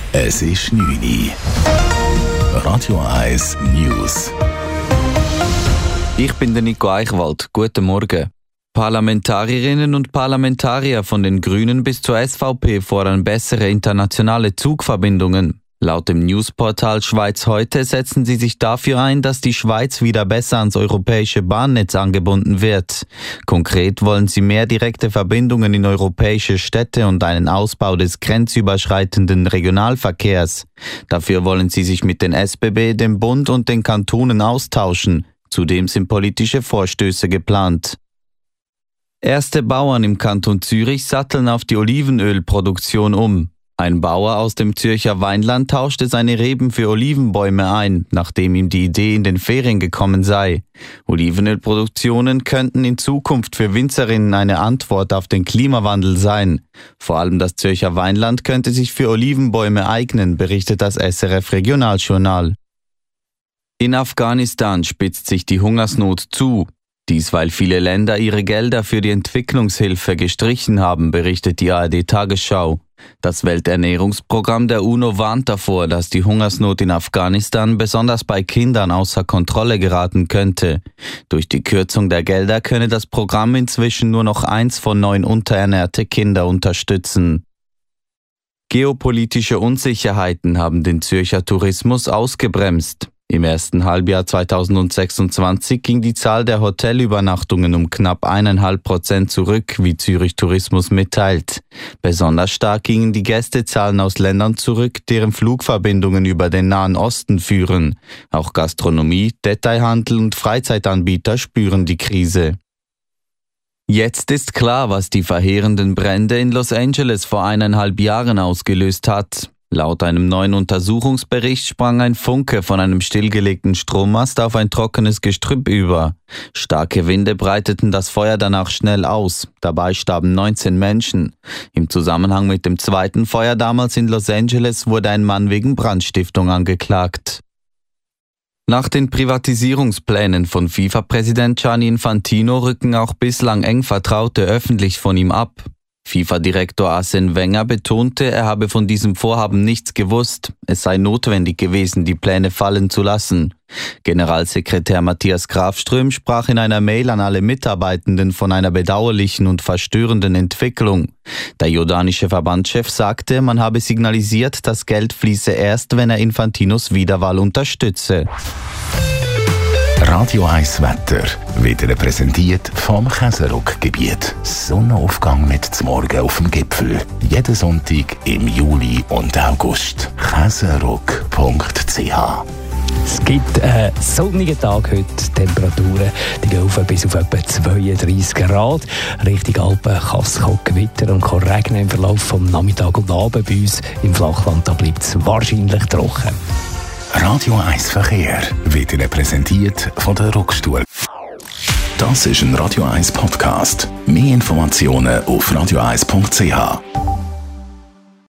Es ist 9 Uhr. Radio 1 News. Ich bin der Nico Eichwald. Guten Morgen. Parlamentarierinnen und Parlamentarier von den Grünen bis zur SVP fordern bessere internationale Zugverbindungen. Laut dem Newsportal Schweiz heute setzen sie sich dafür ein, dass die Schweiz wieder besser ans europäische Bahnnetz angebunden wird. Konkret wollen sie mehr direkte Verbindungen in europäische Städte und einen Ausbau des grenzüberschreitenden Regionalverkehrs. Dafür wollen sie sich mit den SBB, dem Bund und den Kantonen austauschen. Zudem sind politische Vorstöße geplant. Erste Bauern im Kanton Zürich satteln auf die Olivenölproduktion um. Ein Bauer aus dem Zürcher Weinland tauschte seine Reben für Olivenbäume ein, nachdem ihm die Idee in den Ferien gekommen sei. Olivenölproduktionen könnten in Zukunft für Winzerinnen eine Antwort auf den Klimawandel sein. Vor allem das Zürcher Weinland könnte sich für Olivenbäume eignen, berichtet das SRF Regionaljournal. In Afghanistan spitzt sich die Hungersnot zu. Dies, weil viele Länder ihre Gelder für die Entwicklungshilfe gestrichen haben, berichtet die ARD-Tagesschau. Das Welternährungsprogramm der UNO warnt davor, dass die Hungersnot in Afghanistan besonders bei Kindern außer Kontrolle geraten könnte. Durch die Kürzung der Gelder könne das Programm inzwischen nur noch 1 von 9 unterernährte Kinder unterstützen. Geopolitische Unsicherheiten haben den Zürcher Tourismus ausgebremst. Im ersten Halbjahr 2026 ging die Zahl der Hotelübernachtungen um knapp 1,5% zurück, wie Zürich Tourismus mitteilt. Besonders stark gingen die Gästezahlen aus Ländern zurück, deren Flugverbindungen über den Nahen Osten führen. Auch Gastronomie, Detailhandel und Freizeitanbieter spüren die Krise. Jetzt ist klar, was die verheerenden Brände in Los Angeles vor 1,5 Jahren ausgelöst hat. Laut einem neuen Untersuchungsbericht sprang ein Funke von einem stillgelegten Strommast auf ein trockenes Gestrüpp über. Starke Winde breiteten das Feuer danach schnell aus. Dabei starben 19 Menschen. Im Zusammenhang mit dem zweiten Feuer damals in Los Angeles wurde ein Mann wegen Brandstiftung angeklagt. Nach den Privatisierungsplänen von FIFA-Präsident Gianni Infantino rücken auch bislang eng Vertraute öffentlich von ihm ab. FIFA-Direktor Arsène Wenger betonte, er habe von diesem Vorhaben nichts gewusst. Es sei notwendig gewesen, die Pläne fallen zu lassen. Generalsekretär Matthias Grafström sprach in einer Mail an alle Mitarbeitenden von einer bedauerlichen und verstörenden Entwicklung. Der jordanische Verbandschef sagte, man habe signalisiert, das Geld fließe erst, wenn er Infantinos Wiederwahl unterstütze. Radio 1 Wetter wird Ihnen präsentiert vom Käserock-Gebiet. Sonnenaufgang mit zum Morgen auf dem Gipfel. Jeden Sonntag im Juli und August. Käserock.ch. Es gibt einen sonnigen Tag heute. Temperaturen die gehen auf bis auf etwa 32 Grad. Richtung Alpen kann es Gewitter und kann regnen im Verlauf vom Nachmittag und Abend. Bei uns im Flachland bleibt es wahrscheinlich trocken. Radio 1 Verkehr wird Ihnen präsentiert von der Rockstuhl. Das ist ein Radio 1 Podcast. Mehr Informationen auf radio1.ch.